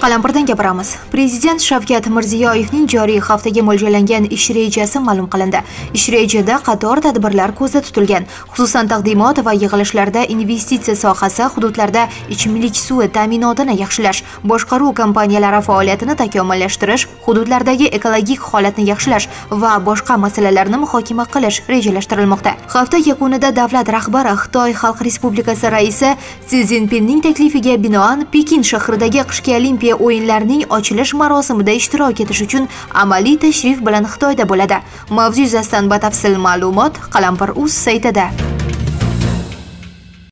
Qalampirdan gapiramiz. Prezident Shavkat Mirziyoyevning joriy haftaga mo'ljallangan ish rejasi ma'lum qilindi. Ish rejada qator tadbirlar ko'zda tutilgan. Xususan taqdimot va yig'ilishlarda investitsiya sohasi, hududlarda ichimlik suvi ta'minotini yaxshilash, boshqaruv kompaniyalari faoliyatini takomillashtirish, hududlardagi ekologik holatni yaxshilash va boshqa masalalarni muhokama qilish rejalashtirilmoqda. Hafta yakunida davlat rahbari Xitoy Xalq Respublikasi raisi Si Szinpinning taklifiga binoan Pekin shahridagi qishki Olimpiya o'yinlarining ochilish marosimida ishtirok etish uchun amaliy tashrif bilan Xitoyda bo'ladi. Mavzu yuzasidan batafsil ma'lumot Qalampir.uz saytida.